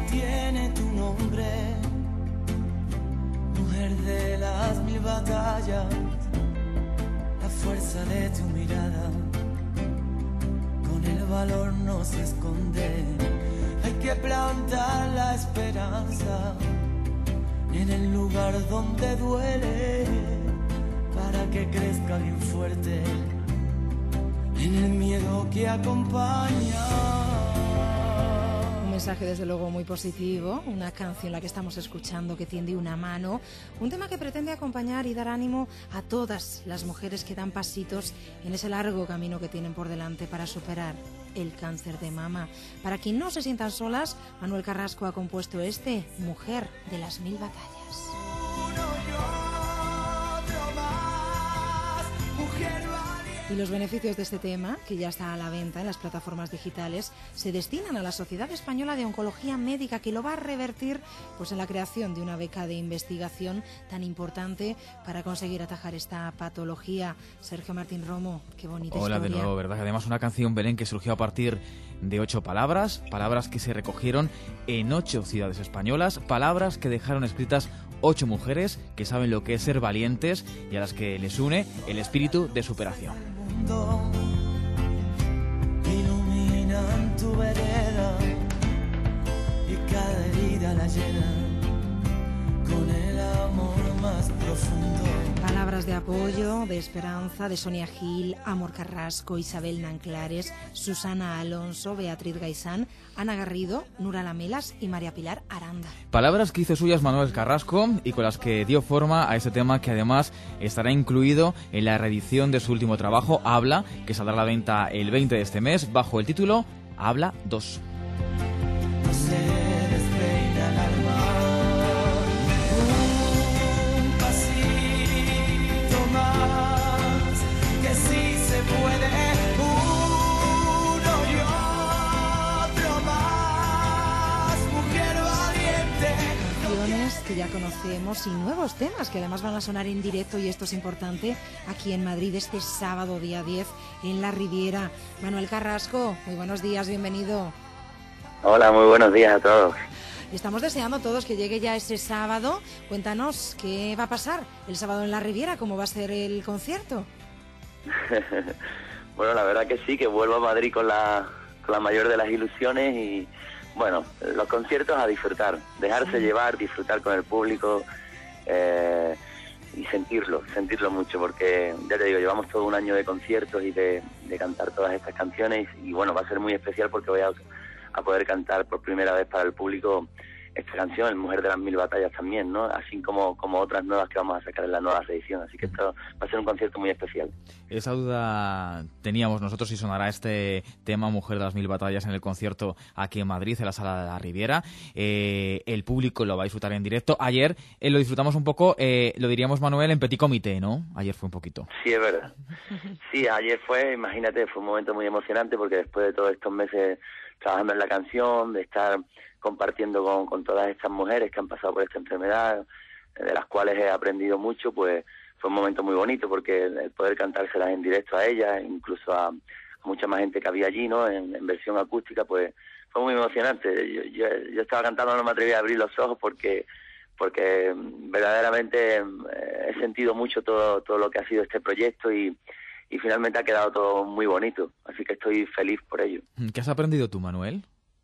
tiene tu nombre, mujer de las 1000 batallas, la fuerza de tu mirada, con el valor no se esconde. Hay que plantar la esperanza en el lugar donde duele, para que crezca bien fuerte en el miedo que acompaña. Un mensaje desde luego muy positivo, una canción la que estamos escuchando que tiende una mano, un tema que pretende acompañar y dar ánimo a todas las mujeres que dan pasitos en ese largo camino que tienen por delante para superar el cáncer de mama. Para quien no se sientan solas, Manuel Carrasco ha compuesto este Mujer de las 1000 batallas. Y los beneficios de este tema, que ya está a la venta en las plataformas digitales, se destinan a la Sociedad Española de Oncología Médica, que lo va a revertir pues en la creación de una beca de investigación tan importante para conseguir atajar esta patología. Sergio Martín Romo, qué bonita historia. Hola de nuevo, ¿verdad? Además una canción, Belén, que surgió a partir de 8 palabras que se recogieron en 8 ciudades españolas, palabras que dejaron escritas 8 mujeres que saben lo que es ser valientes y a las que les une el espíritu de superación. Iluminan tu vereda y cada herida la llenan con el amor más profundo. Palabras de apoyo, de esperanza de Sonia Gil, Amor Carrasco, Isabel Nanclares, Susana Alonso, Beatriz Gaisán, Ana Garrido, Nura Lamelas y María Pilar Aranda. Palabras que hizo suyas Manuel Carrasco y con las que dio forma a este tema, que además estará incluido en la reedición de su último trabajo, Habla, que saldrá a la venta el 20 de este mes bajo el título Habla 2. No se despeina el alma, un pasito más, que sí se puede, uno y otro más, mujer valiente. Canciones que ya conocemos y nuevos temas que además van a sonar en directo, y esto es importante, aquí en Madrid este sábado día 10 en la Riviera. Manuel Carrasco, muy buenos días, bienvenido. Hola, muy buenos días a todos. Estamos deseando todos que llegue ya ese sábado. Cuéntanos, ¿qué va a pasar el sábado en la Riviera? ¿Cómo va a ser el concierto? Bueno, la verdad que sí, que vuelvo a Madrid con la mayor de las ilusiones y, bueno, los conciertos a disfrutar, dejarse llevar, disfrutar con el público y sentirlo mucho, porque ya te digo, llevamos todo un año de conciertos y de cantar todas estas canciones y, bueno, va a ser muy especial porque voy a poder cantar por primera vez para el público esta canción, El Mujer de las 1000 batallas también, ¿no? Así como otras nuevas que vamos a sacar en la nueva reedición. Así que esto va a ser un concierto muy especial. Esa duda teníamos nosotros si sonará este tema, Mujer de las 1000 batallas, en el concierto aquí en Madrid, en la Sala de la Riviera. El público lo va a disfrutar en directo. Ayer lo disfrutamos un poco, lo diríamos, Manuel, en petit comité, ¿no? Ayer fue un poquito. Sí, es verdad. Sí, ayer imagínate, fue un momento muy emocionante porque después de todos estos meses trabajando en la canción, de estar compartiendo con todas estas mujeres que han pasado por esta enfermedad, de las cuales he aprendido mucho, pues fue un momento muy bonito porque el poder cantárselas en directo a ellas, incluso a mucha más gente que había allí, ¿no? En versión acústica, pues fue muy emocionante. Yo estaba cantando, no me atreví a abrir los ojos porque verdaderamente he sentido mucho todo lo que ha sido este proyecto y finalmente ha quedado todo muy bonito, así que estoy feliz por ello. ¿Qué has aprendido tú, Manuel?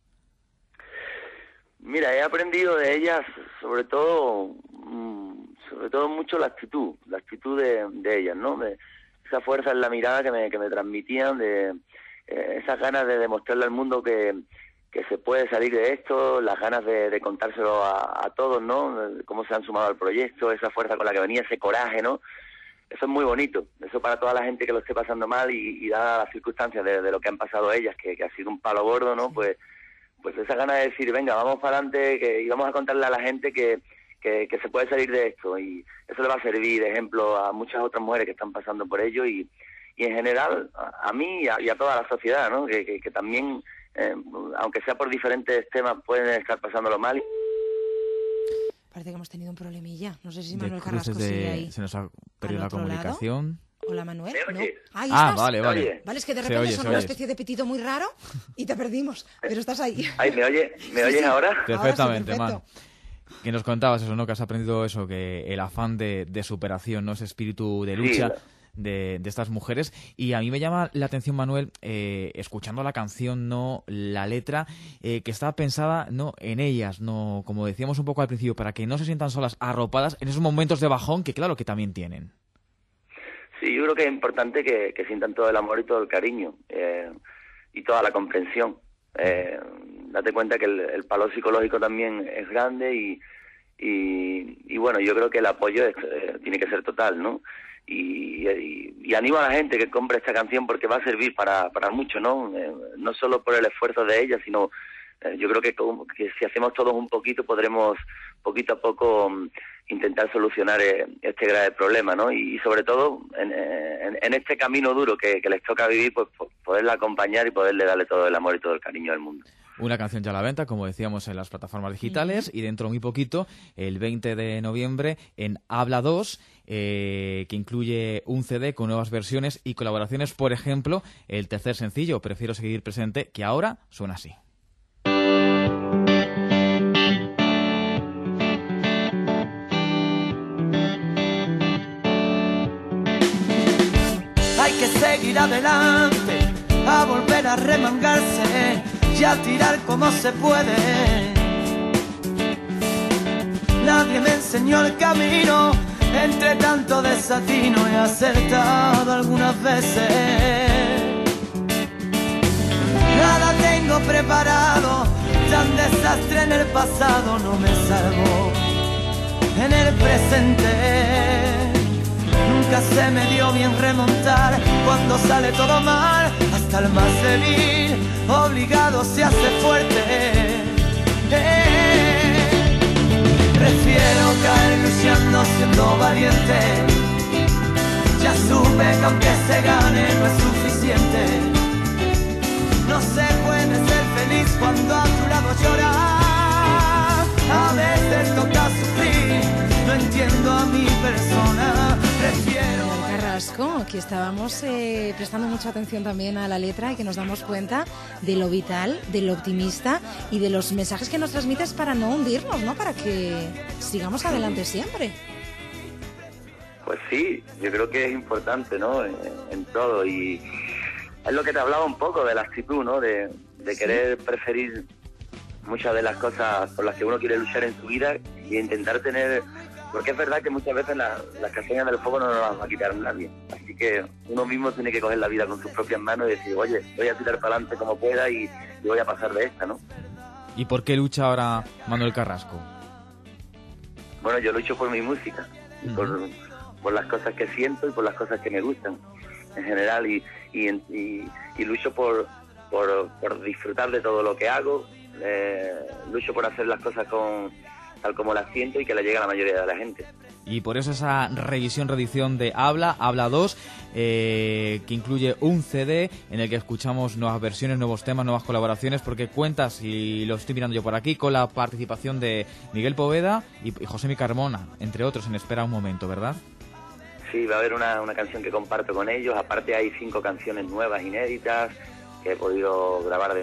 Mira, he aprendido de ellas sobre todo mucho la actitud de ellas, ¿no? Esa fuerza en la mirada que me transmitían, de esas ganas de demostrarle al mundo que se puede salir de esto, las ganas de contárselo a todos, ¿no? Cómo se han sumado al proyecto, esa fuerza con la que venía, ese coraje, ¿no? Eso es muy bonito, eso para toda la gente que lo esté pasando mal y dadas las circunstancias de lo que han pasado ellas, que ha sido un palo gordo, ¿no? Pues esa gana de decir, venga, vamos para adelante y vamos a contarle a la gente que se puede salir de esto, y eso le va a servir de ejemplo a muchas otras mujeres que están pasando por ello y en general a mí y a toda la sociedad, ¿no? Que también, aunque sea por diferentes temas, pueden estar pasándolo mal. Parece que hemos tenido un problemilla. No sé si Manuel Carrasco sigue ahí. Se nos ha perdido la comunicación. Hola, Manuel. ¿Me oyes? ¿No? Ahí Ah, estás. vale. Oye. Vale, es que de Se repente oye, sonó se una oye. especie de pitido muy raro y te perdimos, pero estás ahí. Ay, ¿me oyes Sí. ahora? Perfectamente, Ahora sí, Manu. Que nos contabas eso, ¿no? Que has aprendido eso, que el afán de superación, ¿no? Ese espíritu de lucha Sí. de estas mujeres. Y a mí me llama la atención, Manuel, escuchando la canción, ¿no? La letra, que está pensada, ¿no? En ellas, ¿no? Como decíamos un poco al principio, para que no se sientan solas, arropadas en esos momentos de bajón que claro que también tienen. Sí, yo creo que es importante que sientan todo el amor y todo el cariño y toda la comprensión. Date cuenta que el palo psicológico también es grande y bueno, yo creo que el apoyo tiene que ser total, ¿no? Y animo a la gente que compre esta canción porque va a servir para mucho, ¿no? No solo por el esfuerzo de ella, sino yo creo que si hacemos todos un poquito podremos poquito a poco intentar solucionar este grave problema, ¿no? Y sobre todo en este camino duro que les toca vivir, pues poderla acompañar y poderle darle todo el amor y todo el cariño del mundo. Una canción ya a la venta, como decíamos, en las plataformas digitales y dentro de muy poquito, el 20 de noviembre, en Habla 2, que incluye un CD con nuevas versiones y colaboraciones, por ejemplo, el tercer sencillo, Prefiero seguir presente, que ahora suena así. Hay que seguir adelante, a volver a remangarse y a tirar como se puede. Nadie me enseñó el camino, entre tanto desatino he acertado algunas veces. Nada tengo preparado, tan desastre en el pasado no me salvó en el presente. Nunca se me dio bien remontar cuando sale todo mal. Hasta el más débil, obligado se hace fuerte. Prefiero caer luchando siendo valiente. Ya supe que aunque se gane no es suficiente. No se puede ser feliz cuando a tu lado lloras. A veces toca sufrir, no entiendo a mi persona. Prefiero... Carrasco, aquí estábamos prestando mucha atención también a la letra y que nos damos cuenta de lo vital, de lo optimista y de los mensajes que nos transmites para no hundirnos, ¿no? Para que sigamos adelante siempre. Pues sí, yo creo que es importante, ¿no? En todo, y es lo que te hablaba un poco de la actitud, ¿no? De querer preferir muchas de las cosas por las que uno quiere luchar en su vida y intentar tener... Porque es verdad que muchas veces las castañas del fuego no nos las va a quitar nadie. Así que uno mismo tiene que coger la vida con sus propias manos y decir, oye, voy a tirar para adelante como pueda y voy a pasar de esta, ¿no? ¿Y por qué lucha ahora Manuel Carrasco? Bueno, yo lucho por mi música, por las cosas que siento y por las cosas que me gustan en general y lucho por disfrutar de todo lo que hago, lucho por hacer las cosas tal como las siento y que le llegue a la mayoría de la gente. Y por eso esa reedición de Habla 2, que incluye un CD en el que escuchamos nuevas versiones, nuevos temas, nuevas colaboraciones, porque cuentas, y lo estoy mirando yo por aquí, con la participación de Miguel Poveda y Josemi Carmona, entre otros, en Espera un momento, ¿verdad? Sí, va a haber una canción que comparto con ellos. Aparte hay 5 canciones nuevas, inéditas, que he podido grabar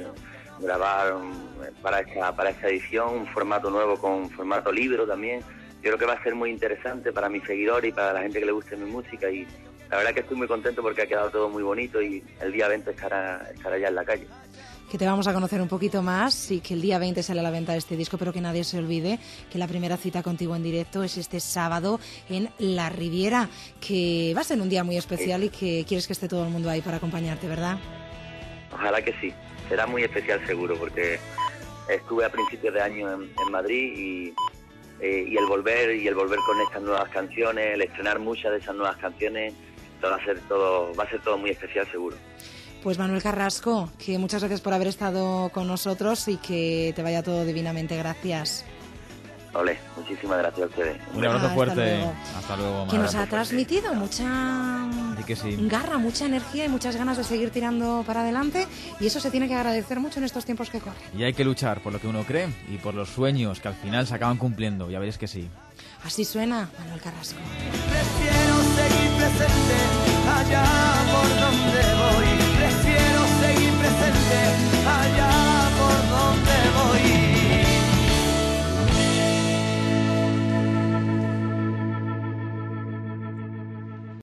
para esta edición, un formato nuevo con formato libro también. Yo creo que va a ser muy interesante para mis seguidores y para la gente que le guste mi música, y la verdad que estoy muy contento porque ha quedado todo muy bonito y el día 20 estará ya en la calle. Que te vamos a conocer un poquito más y que el día 20 sale a la venta este disco, pero que nadie se olvide que la primera cita contigo en directo es este sábado en La Riviera, que va a ser un día muy especial y que quieres que esté todo el mundo ahí para acompañarte, ¿verdad? Ojalá que sí, será muy especial seguro, porque estuve a principios de año en Madrid y el volver con estas nuevas canciones, el estrenar muchas de esas nuevas canciones, va a ser todo muy especial seguro. Pues Manuel Carrasco, que muchas gracias por haber estado con nosotros y que te vaya todo divinamente. Gracias. Ole, muchísimas gracias a ustedes. Un abrazo fuerte. Luego. Hasta luego. Que nos ha transmitido mucha que sí. garra, mucha energía y muchas ganas de seguir tirando para adelante, y eso se tiene que agradecer mucho en estos tiempos que corren. Y hay que luchar por lo que uno cree y por los sueños que al final se acaban cumpliendo, ya veréis que sí. Así suena Manuel Carrasco. Prefiero seguir presente allá